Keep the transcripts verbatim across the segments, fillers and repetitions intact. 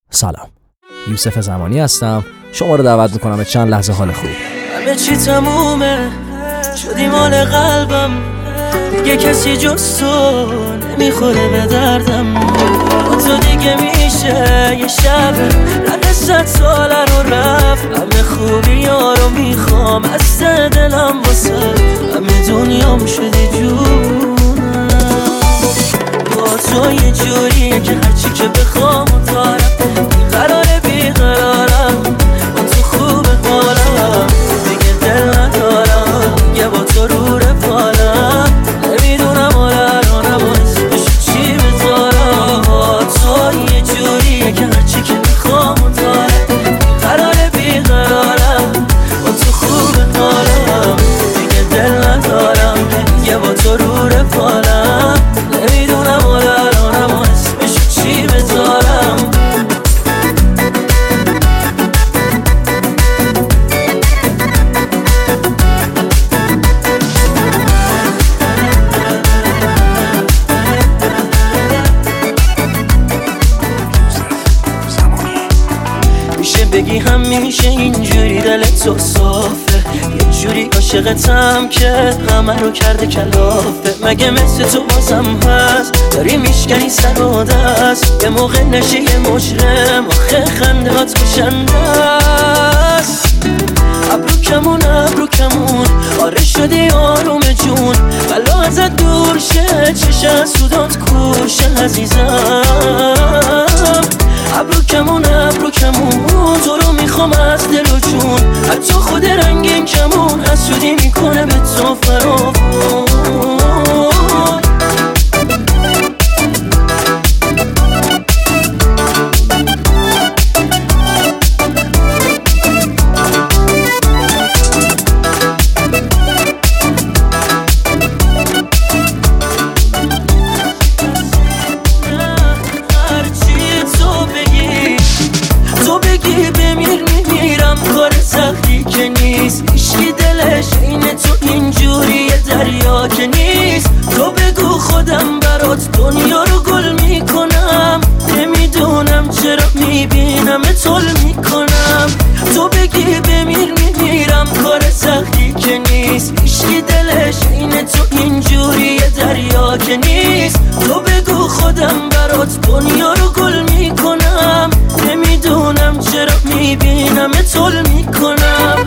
سلام، یوسف زمانی هستم. شما رو دعوت میکنم به چند لحظه حال خوب. همه چی تمومه، شدی مال قلبم، دیگه کسی جز تو نمیخوره به دردم. با تو دیگه میشه یه شب رد صد ساله رو رفت. همه خوبی ها رو میخوام از ته دلم واسه همه دنیام شدی جونم. با تو یه جوریه که هرچی که بخوام و دارم، بیقراره بیقرارم، با تو خوبه حالم، دیگه دل ندارم، یه با تو رو رفالم. نمیدونم الانم و اسمشو چی بذارم. با تو یه جوریه که هرچی که بخوام و دارم، بیقراره بیقرارم، با تو خوبه حالم، دیگه دل ندارم، یه با تو رو رفالم. نمیدونم الانم و اسمشو چی بذارم. میشه بگی همیشه اینجوری دلت تو صافه، یه جوری عاشقتم که همه رو کرده کلافه. مگه مثل تو بازم هست داری میشکنی سر و دست؟ یه موقع نشی یه مجرم، آخه خنده هات کشنده است. ابرو کمون ابرو کمون آره شدی آروم جون، بلا ازت دور شه، چشه سودات کورشه عزیزم. ابرو کمون ابرو کمون تو رو میخوام از دل و جون، حتی خود رنگین کمون حسودی میکنه به تو فراوون. هیچکی دلش این تو اینجوری دریا که نیست. تو بگو خودم برات دنیا رو گل میکنم، نمیدونم چرا میبینم تول میکنم. تو بگی بمیر میمیرم کار سختی که نیست. هیچکی دلش این تو اینجوری دریا که نیست. تو بگو خودم برات دنیا رو گل میکنم، نمیدونم چرا میبینم تول میکنم.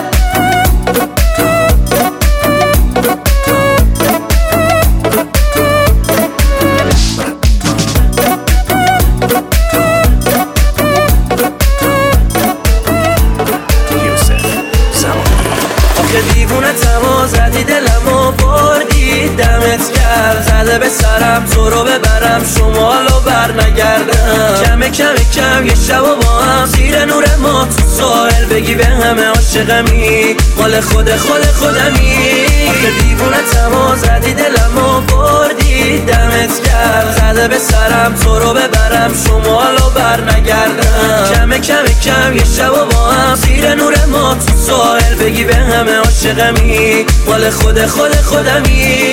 دیوونه تما زدی دلمو بردی، دمت گرم زده به سرم تو رو ببرم شمالو بر نگردم. کم کم کم یه شب و با هم زیر نور ما تو ساحل بگی به همه عاشقمی، مال خود خود خودمی. دیوونه تما زدی دلمو بردی، دمت گرم زده به سرم تو رو ببرم شمالو بر نگردم. کم کم کم یه شب و با هم زیر نور ما تو ساحل بگی به همه عاشقمی، مال خود خود خودمی.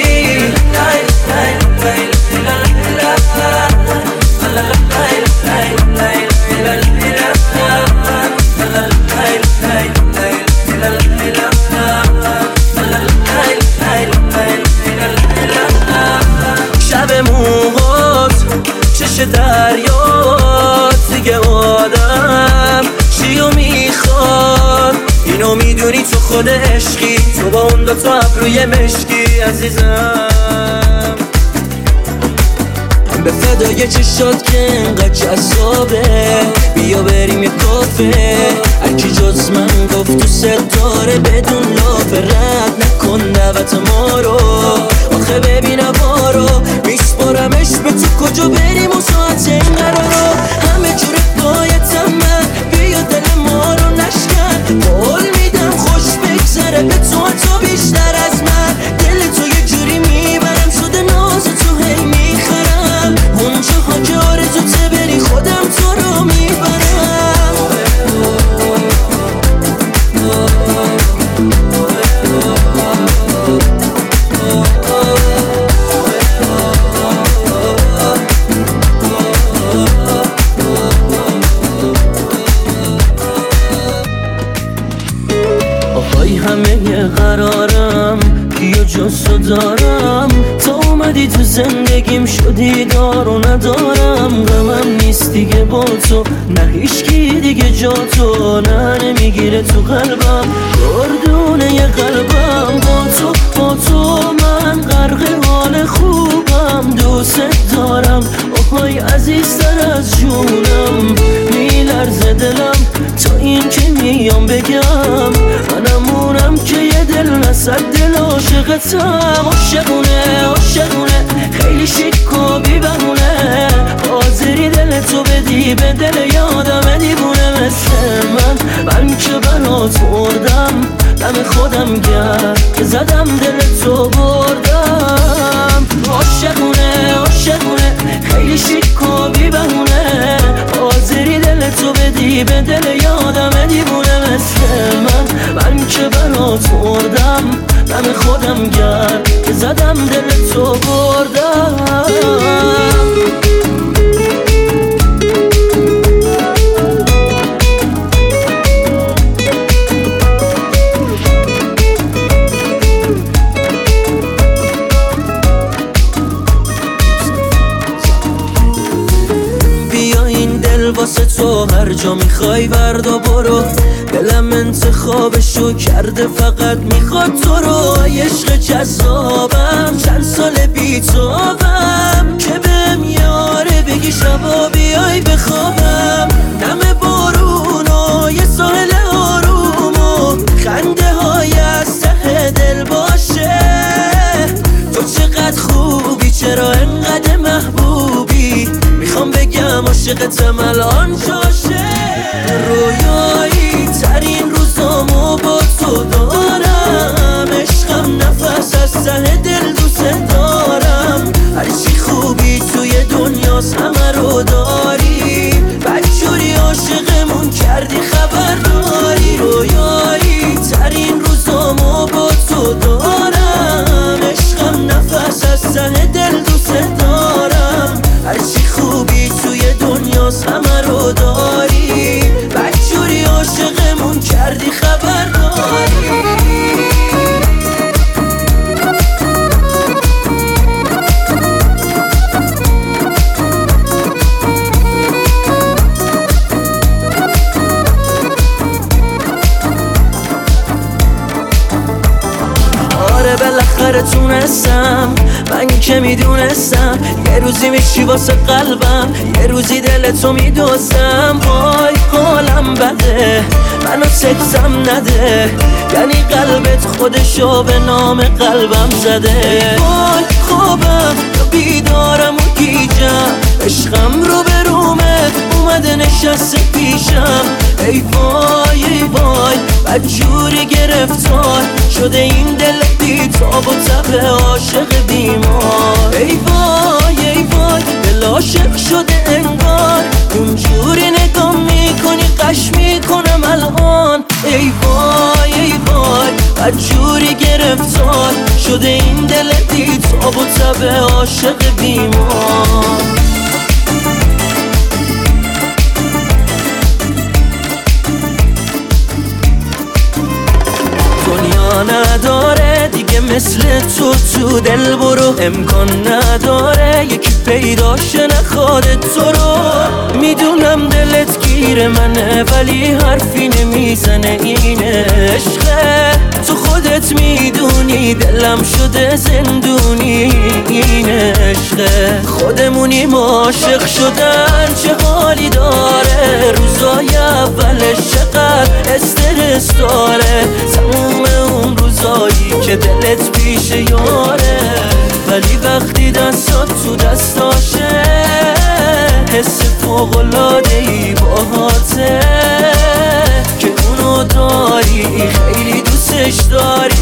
شب موهات چش دریات دیگه آدم چیو میخواد؟ اینو میدونی تو خود عشقی، تو با اون دوتا ابروی مشکی عزیزم. به فدای چشات که انقدر جذابه، بیا بریم یه کافه. هرکی جز من گفت تو ستاره بدون لافه، رد نکن دعوت ما رو. آخه ببین هوا رو میسپارمش به تو، کجا بریم و ساعت این قرارو. همه جوره بایدم من، بیا دل ما رو نشکن. قول میدم خوش بگذره به تو، تو بیشتر از من. دل تو یه جوری میبرم شده ناز تو هی میخرم. اونجاها که آرزوته بری خودم تو رو میبرم. دوستو دارم، تا اومدی تو زندگیم شدی دار و ندارم. غمم نیست دیگه با تو، نه هیچکی دیگه جا تو، نه نمیگیره تو قلبم گردونه یه قلبم. با تو با تو من غرق حال خوبم، دوست دارم آهای عزیزتر از جونم. میلرزه دلم تا این که میام بگم، منمونم که یه دل نصد دل عاشقتم. عاشقونه عاشقونه خیلی شیک و بی بهونه، حاضری دل تو بدی به دل یادم دیوونه مثل من. من که برات مردم دم خودم گرد که زدم دل تو بردم. عاشقونه عاشقونه خیلی شیک و بی بهونه، حاضری دل تو بدی به دل یادم دیوونه مثل من. من که برات مردم دم خودم گرد که زدم دل تو بردم. واسه تو هر جا میخوای وردا برو، دلم انتخابشو کرده فقط میخواد تو رو. عشق جذابم چند سال بی توام، که بهم یاره بگی شبا بیای بخوابم. نم بارون و یه ساحل آروم و خنده های از ته دل باشه. تو چقدر خوبی چرا انقدر محبوبی، میخوام بگم عاشقتم الان جاشه. رویایی ترین روزامو با تو دارم، عشقم نفس از ته دل دوست دارم. هرچی خوبی توی دنیاست همه رو داری، بدجوری عاشقمون کردی خبر داری. رویایی ترین روزامو با تو دارم، عشقم نفس از ته دل دوست دارم. هرچی خوبی توی دنیاست همه رو داری، بدجوری عاشقمون کردی خبر داری. بالاخره تونستم، من که میدونستم یه روزی میشی واسه قلبم، یه روزی دل تو میدوزم. وای حالم بده منو سکسم نده، یعنی قلبت خودشو به نام قلبم زده. وای خوابم یا بیدارم و گیجم، عشقم رو به رومه اومده نشسته پیشم. ای وای ای وای بدجوری گرفتار شده این دل بی تاب و تب عاشق بیمار. ای وای ای وای دل عاشق شده انگار، اونجوری نگاه میکنی قش میکنم الان. ای وای ای وای بدجوری گرفتار شده این دل بی تاب و تب عاشق بیمار. نداره دیگه مثل تو تو دل برو، امکان نداره یکی پیداشه نخواد تو رو. میدونم دلت گیر منه ولی حرفی نمیزنه، این عشقه تو خودت میدونی دلم شده زندونی. این عشقه خودمونیم عاشق شدن چه حالی داره، روزای اولش چقدر استرس داره. تموم اون روزایی که دلت پیش یاره، ولی وقتی دستات تو دستاشه حس فوق‌العاده‌ای باهاته که اونو داری خیلی دوستش داری.